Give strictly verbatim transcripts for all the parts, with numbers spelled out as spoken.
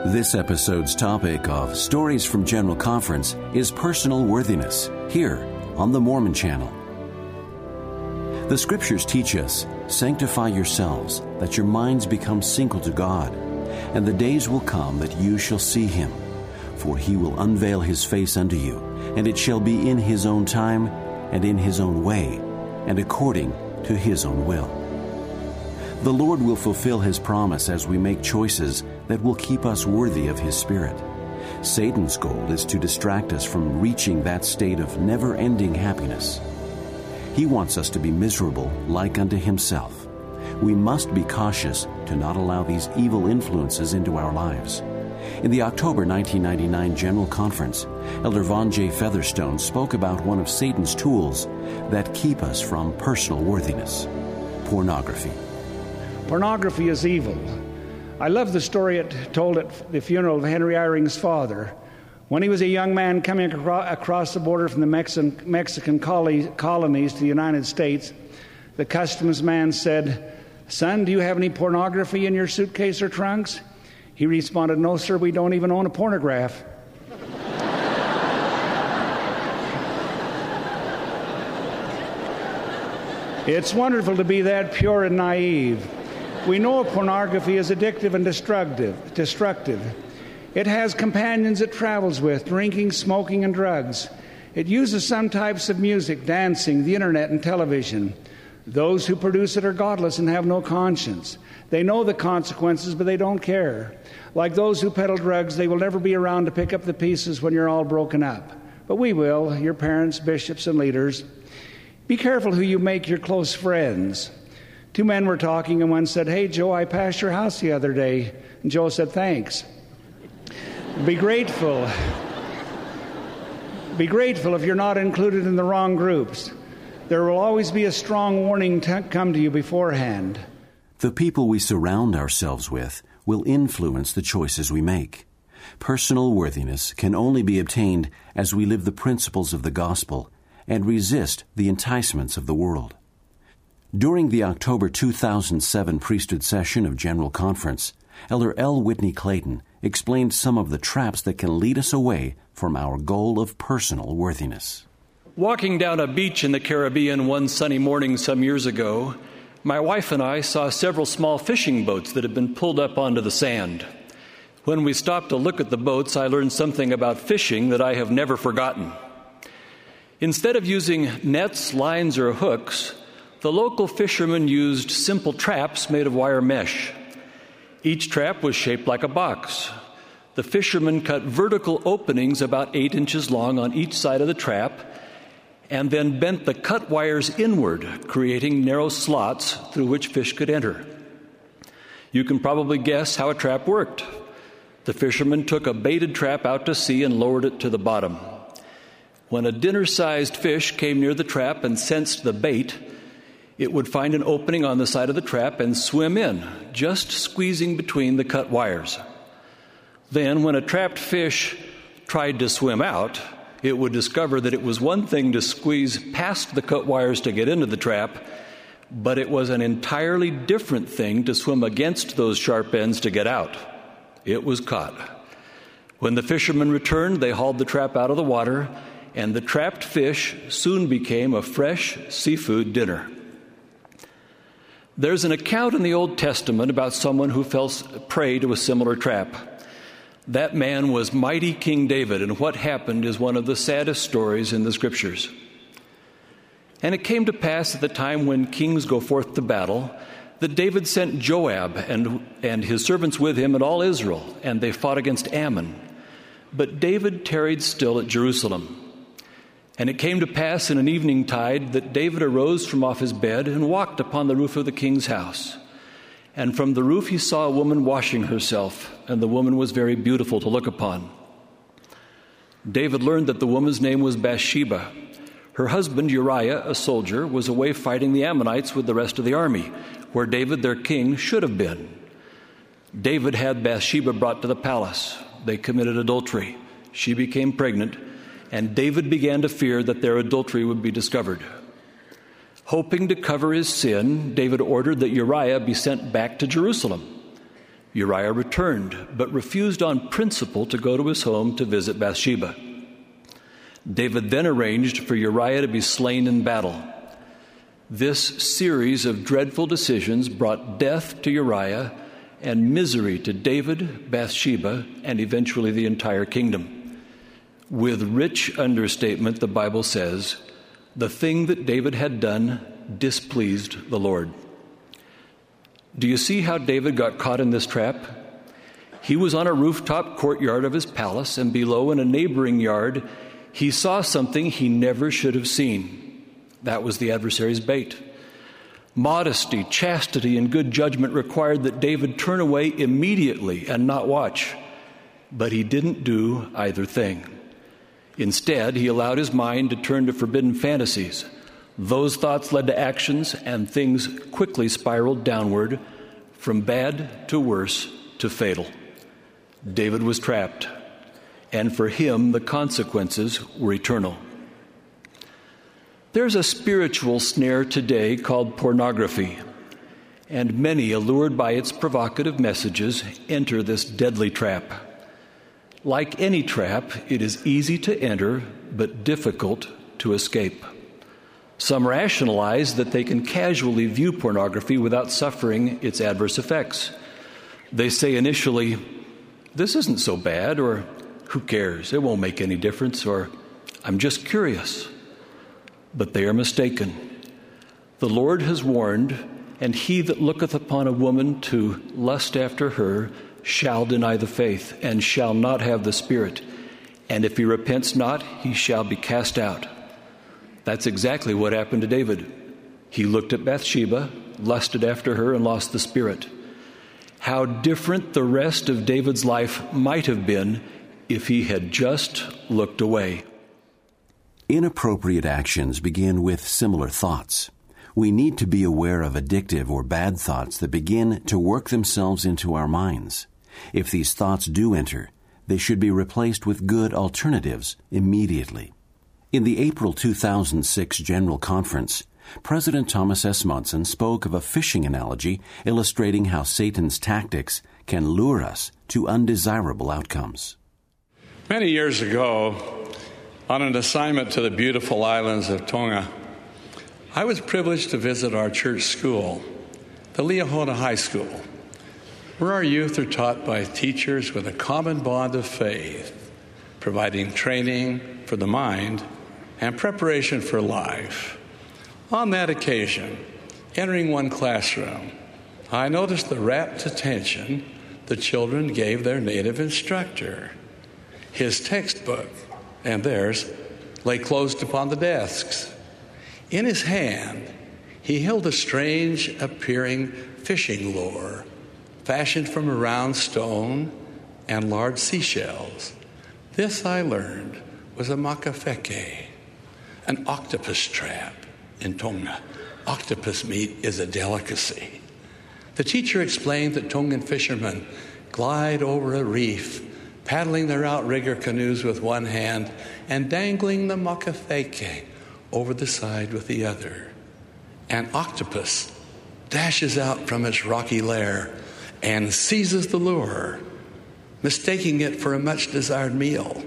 This episode's topic of Stories from General Conference is personal worthiness, here on the Mormon Channel. The Scriptures teach us, sanctify yourselves, that your minds become single to God, and the days will come that you shall see Him. For He will unveil His face unto you, and it shall be in His own time, and in His own way, and according to His own will. The Lord will fulfill His promise as we make choices that will keep us worthy of His Spirit. Satan's goal is to distract us from reaching that state of never-ending happiness. He wants us to be miserable like unto himself. We must be cautious to not allow these evil influences into our lives. In the October nineteen ninety-nine General Conference, Elder Vaughn J. Featherstone spoke about one of Satan's tools that keep us from personal worthiness: pornography. Pornography is evil. I love the story it told at the funeral of Henry Eyring's father. When he was a young man coming across the border from the Mexican, Mexican colonies to the United States, the customs man said, "Son, do you have any pornography in your suitcase or trunks?" He responded, "No, sir, we don't even own a pornograph." It's wonderful to be that pure and naive. We know pornography is addictive and destructive. destructive. It has companions it travels with, drinking, smoking, and drugs. It uses some types of music, dancing, the internet, and television. Those who produce it are godless and have no conscience. They know the consequences, but they don't care. Like those who peddle drugs, they will never be around to pick up the pieces when you're all broken up. But we will, your parents, bishops, and leaders. Be careful who you make your close friends. Two men were talking, and one said, "Hey, Joe, I passed your house the other day." And Joe said, "Thanks." Be grateful. Be grateful if you're not included in the wrong groups. There will always be a strong warning to come to you beforehand. The people we surround ourselves with will influence the choices we make. Personal worthiness can only be obtained as we live the principles of the gospel and resist the enticements of the world. During the October two thousand seven priesthood session of General Conference, Elder L. Whitney Clayton explained some of the traps that can lead us away from our goal of personal worthiness. Walking down a beach in the Caribbean one sunny morning some years ago, my wife and I saw several small fishing boats that had been pulled up onto the sand. When we stopped to look at the boats, I learned something about fishing that I have never forgotten. Instead of using nets, lines, or hooks, the local fishermen used simple traps made of wire mesh. Each trap was shaped like a box. The fishermen cut vertical openings about eight inches long on each side of the trap and then bent the cut wires inward, creating narrow slots through which fish could enter. You can probably guess how a trap worked. The fishermen took a baited trap out to sea and lowered it to the bottom. When a dinner-sized fish came near the trap and sensed the bait, it would find an opening on the side of the trap and swim in, just squeezing between the cut wires. Then, when a trapped fish tried to swim out, it would discover that it was one thing to squeeze past the cut wires to get into the trap, but it was an entirely different thing to swim against those sharp ends to get out. It was caught. When the fishermen returned, they hauled the trap out of the water, and the trapped fish soon became a fresh seafood dinner. There's an account in the Old Testament about someone who fell prey to a similar trap. That man was mighty King David, and what happened is one of the saddest stories in the Scriptures. And it came to pass at the time when kings go forth to battle that David sent Joab and, and his servants with him and all Israel, and they fought against Ammon. But David tarried still at Jerusalem. And it came to pass in an evening tide that David arose from off his bed and walked upon the roof of the king's house. And from the roof he saw a woman washing herself, and the woman was very beautiful to look upon. David learned that the woman's name was Bathsheba. Her husband Uriah, a soldier, was away fighting the Ammonites with the rest of the army, where David, their king, should have been. David had Bathsheba brought to the palace. They committed adultery. She became pregnant, and David began to fear that their adultery would be discovered. Hoping to cover his sin, David ordered that Uriah be sent back to Jerusalem. Uriah returned, but refused on principle to go to his home to visit Bathsheba. David then arranged for Uriah to be slain in battle. This series of dreadful decisions brought death to Uriah and misery to David, Bathsheba, and eventually the entire kingdom. With rich understatement, the Bible says, the thing that David had done displeased the Lord. Do you see how David got caught in this trap? He was on a rooftop courtyard of his palace, and below in a neighboring yard, he saw something he never should have seen. That was the adversary's bait. Modesty, chastity, and good judgment required that David turn away immediately and not watch. But he didn't do either thing. Instead, he allowed his mind to turn to forbidden fantasies. Those thoughts led to actions, and things quickly spiraled downward, from bad to worse to fatal. David was trapped, and for him the consequences were eternal. There's a spiritual snare today called pornography, and many, allured by its provocative messages, enter this deadly trap. Like any trap, it is easy to enter, but difficult to escape. Some rationalize that they can casually view pornography without suffering its adverse effects. They say initially, this isn't so bad, or who cares, it won't make any difference, or I'm just curious. But they are mistaken. The Lord has warned, and he that looketh upon a woman to lust after her shall deny the faith, and shall not have the Spirit. And if he repents not, he shall be cast out. That's exactly what happened to David. He looked at Bathsheba, lusted after her, and lost the Spirit. How different the rest of David's life might have been if he had just looked away. Inappropriate actions begin with similar thoughts. We need to be aware of addictive or bad thoughts that begin to work themselves into our minds. If these thoughts do enter, they should be replaced with good alternatives immediately. In the April two thousand six General Conference, President Thomas S. Monson spoke of a fishing analogy illustrating how Satan's tactics can lure us to undesirable outcomes. Many years ago, on an assignment to the beautiful islands of Tonga, I was privileged to visit our church school, the Liahona High School, where our youth are taught by teachers with a common bond of faith, providing training for the mind and preparation for life. On that occasion, entering one classroom, I noticed the rapt attention the children gave their native instructor. His textbook and theirs lay closed upon the desks. In his hand, he held a strange-appearing fishing lure fashioned from a round stone and large seashells. This, I learned, was a makafeke, an octopus trap in Tonga. Octopus meat is a delicacy. The teacher explained that Tongan fishermen glide over a reef, paddling their outrigger canoes with one hand and dangling the makafeke over the side with the other. An octopus dashes out from its rocky lair and seizes the lure, mistaking it for a much-desired meal.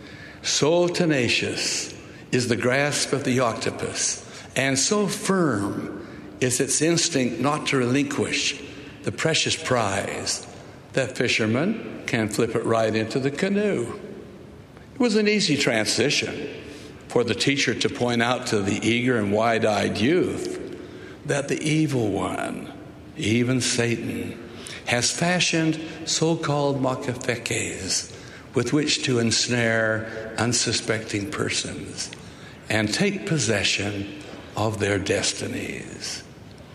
So tenacious is the grasp of the octopus, and so firm is its instinct not to relinquish the precious prize, that fishermen can flip it right into the canoe. It was an easy transition for the teacher to point out to the eager and wide-eyed youth that the evil one, even Satan, has fashioned so-called makafekes with which to ensnare unsuspecting persons and take possession of their destinies.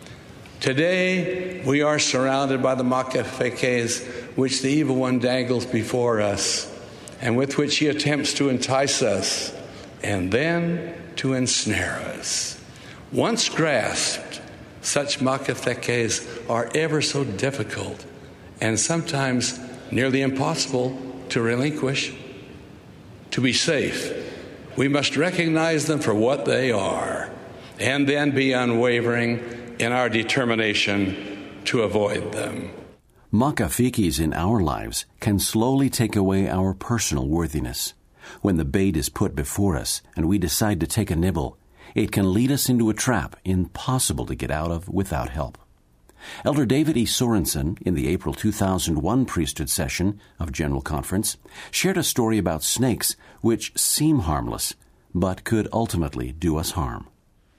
Today, we are surrounded by the makafekes which the evil one dangles before us and with which he attempts to entice us and then to ensnare us. Once grasped, such makafekes are ever so difficult and sometimes nearly impossible to relinquish. To be safe, we must recognize them for what they are and then be unwavering in our determination to avoid them. Makafikis in our lives can slowly take away our personal worthiness. When the bait is put before us and we decide to take a nibble, it can lead us into a trap impossible to get out of without help. Elder David E. Sorensen, in the April two thousand one priesthood session of General Conference, shared a story about snakes which seem harmless, but could ultimately do us harm.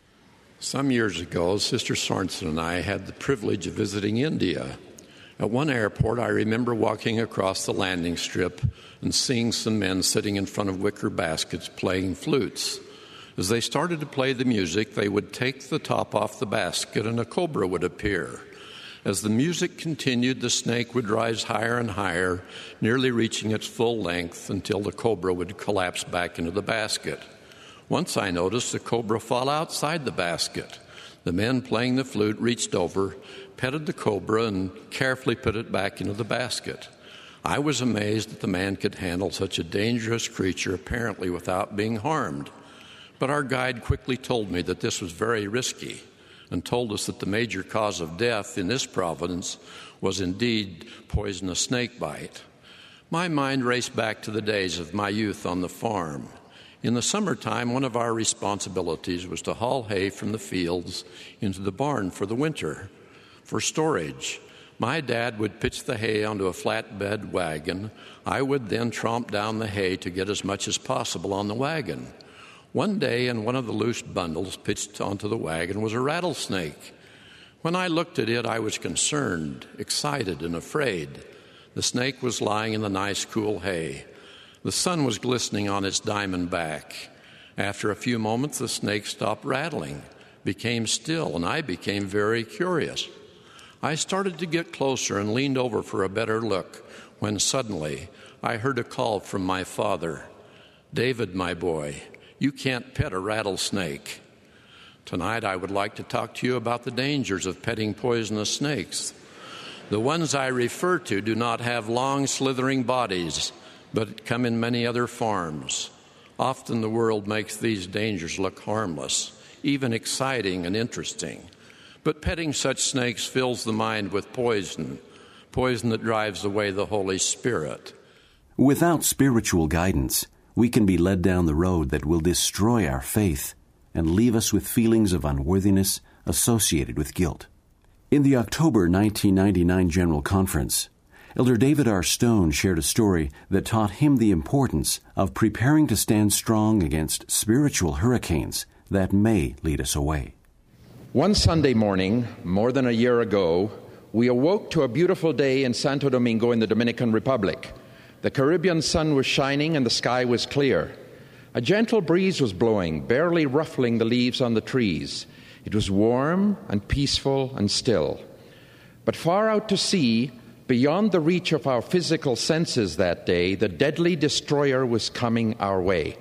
Some years ago, Sister Sorensen and I had the privilege of visiting India. At one airport, I remember walking across the landing strip and seeing some men sitting in front of wicker baskets playing flutes. As they started to play the music, they would take the top off the basket and a cobra would appear. As the music continued, the snake would rise higher and higher, nearly reaching its full length until the cobra would collapse back into the basket. Once I noticed the cobra fall outside the basket. The men playing the flute reached over, petted the cobra, and carefully put it back into the basket. I was amazed that the man could handle such a dangerous creature apparently without being harmed. But our guide quickly told me that this was very risky and told us that the major cause of death in this province was indeed poisonous snake bite. My mind raced back to the days of my youth on the farm. In the summertime, one of our responsibilities was to haul hay from the fields into the barn for the winter, for storage. My dad would pitch the hay onto a flatbed wagon. I would then tromp down the hay to get as much as possible on the wagon. One day, in one of the loose bundles pitched onto the wagon was a rattlesnake. When I looked at it, I was concerned, excited, and afraid. The snake was lying in the nice, cool hay. The sun was glistening on its diamond back. After a few moments, the snake stopped rattling, became still, and I became very curious. I started to get closer and leaned over for a better look when suddenly I heard a call from my father. "David, my boy, you can't pet a rattlesnake." Tonight I would like to talk to you about the dangers of petting poisonous snakes. The ones I refer to do not have long, slithering bodies, but come in many other forms. Often the world makes these dangers look harmless, even exciting and interesting. But petting such snakes fills the mind with poison, poison that drives away the Holy Spirit. Without spiritual guidance, we can be led down the road that will destroy our faith and leave us with feelings of unworthiness associated with guilt. In the October nineteen ninety-nine General Conference, Elder David R. Stone shared a story that taught him the importance of preparing to stand strong against spiritual hurricanes that may lead us away. One Sunday morning, more than a year ago, we awoke to a beautiful day in Santo Domingo in the Dominican Republic. The Caribbean sun was shining and the sky was clear. A gentle breeze was blowing, barely ruffling the leaves on the trees. It was warm and peaceful and still. But far out to sea, beyond the reach of our physical senses that day, the deadly destroyer was coming our way.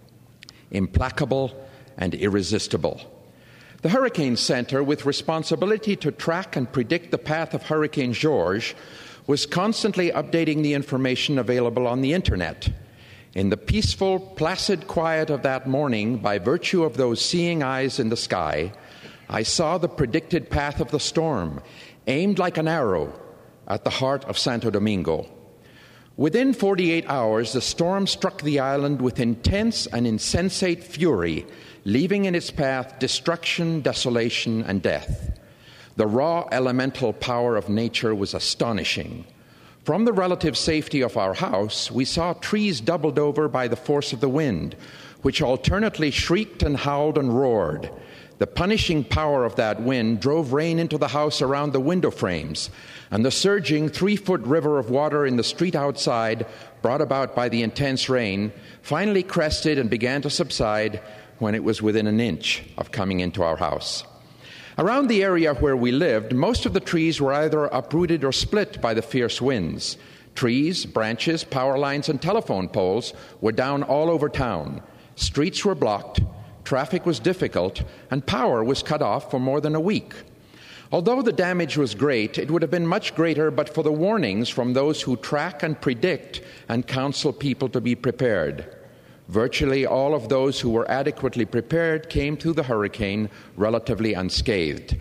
Implacable and irresistible. The Hurricane Center, with responsibility to track and predict the path of Hurricane George, was constantly updating the information available on the Internet. In the peaceful, placid quiet of that morning, by virtue of those seeing eyes in the sky, I saw the predicted path of the storm, aimed like an arrow at the heart of Santo Domingo. Within forty-eight hours, the storm struck the island with intense and insensate fury, leaving in its path destruction, desolation, and death. The raw elemental power of nature was astonishing. From the relative safety of our house, we saw trees doubled over by the force of the wind, which alternately shrieked and howled and roared. The punishing power of that wind drove rain into the house around the window frames, and the surging three-foot river of water in the street outside, brought about by the intense rain, finally crested and began to subside when it was within an inch of coming into our house. Around the area where we lived, most of the trees were either uprooted or split by the fierce winds. Trees, branches, power lines, and telephone poles were down all over town. Streets were blocked, traffic was difficult, and power was cut off for more than a week. Although the damage was great, it would have been much greater but for the warnings from those who track and predict and counsel people to be prepared. Virtually all of those who were adequately prepared came through the hurricane relatively unscathed.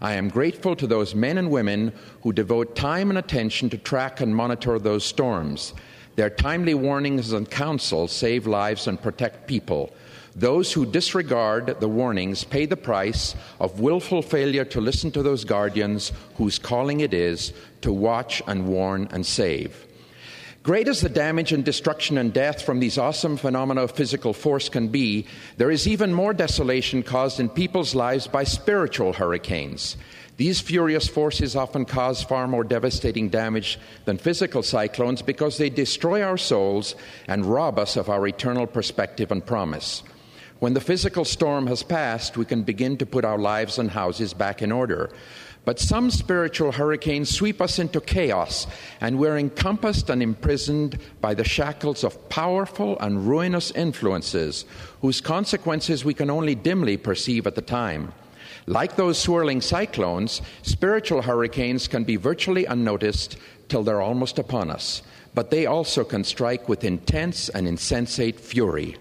I am grateful to those men and women who devote time and attention to track and monitor those storms. Their timely warnings and counsel save lives and protect people. Those who disregard the warnings pay the price of willful failure to listen to those guardians whose calling it is to watch and warn and save. Great as the damage and destruction and death from these awesome phenomena of physical force can be, there is even more desolation caused in people's lives by spiritual hurricanes. These furious forces often cause far more devastating damage than physical cyclones because they destroy our souls and rob us of our eternal perspective and promise. When the physical storm has passed, we can begin to put our lives and houses back in order. But some spiritual hurricanes sweep us into chaos, and we're encompassed and imprisoned by the shackles of powerful and ruinous influences whose consequences we can only dimly perceive at the time. Like those swirling cyclones, spiritual hurricanes can be virtually unnoticed till they're almost upon us, but they also can strike with intense and insensate fury.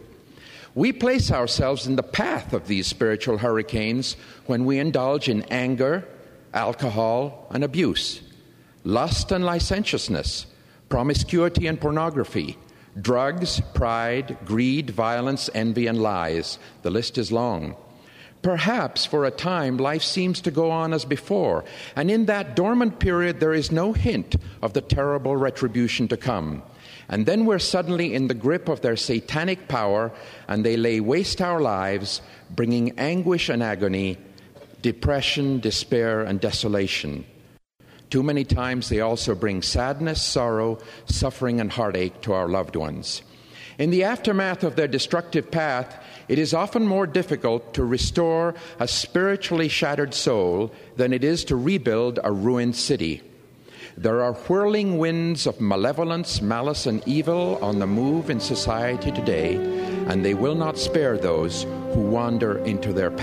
We place ourselves in the path of these spiritual hurricanes when we indulge in anger, alcohol, and abuse, lust and licentiousness, promiscuity and pornography, drugs, pride, greed, violence, envy, and lies. The list is long. Perhaps for a time life seems to go on as before, and in that dormant period there is no hint of the terrible retribution to come. And then we're suddenly in the grip of their satanic power, and they lay waste our lives, bringing anguish and agony, depression, despair, and desolation. Too many times they also bring sadness, sorrow, suffering, and heartache to our loved ones. In the aftermath of their destructive path, it is often more difficult to restore a spiritually shattered soul than it is to rebuild a ruined city. There are whirling winds of malevolence, malice, and evil on the move in society today, and they will not spare those who wander into their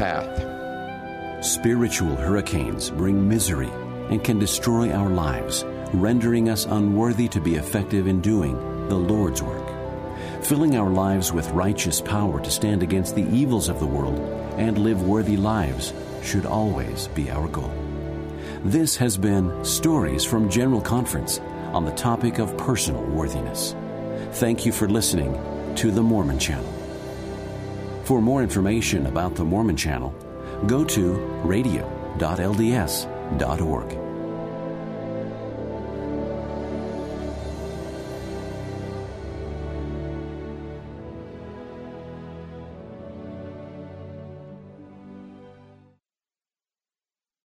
path. Spiritual hurricanes bring misery and can destroy our lives, rendering us unworthy to be effective in doing the Lord's work. Filling our lives with righteous power to stand against the evils of the world and live worthy lives should always be our goal. This has been Stories from General Conference on the topic of personal worthiness. Thank you for listening to the Mormon Channel. For more information about the Mormon Channel, go to radio dot l d s dot org.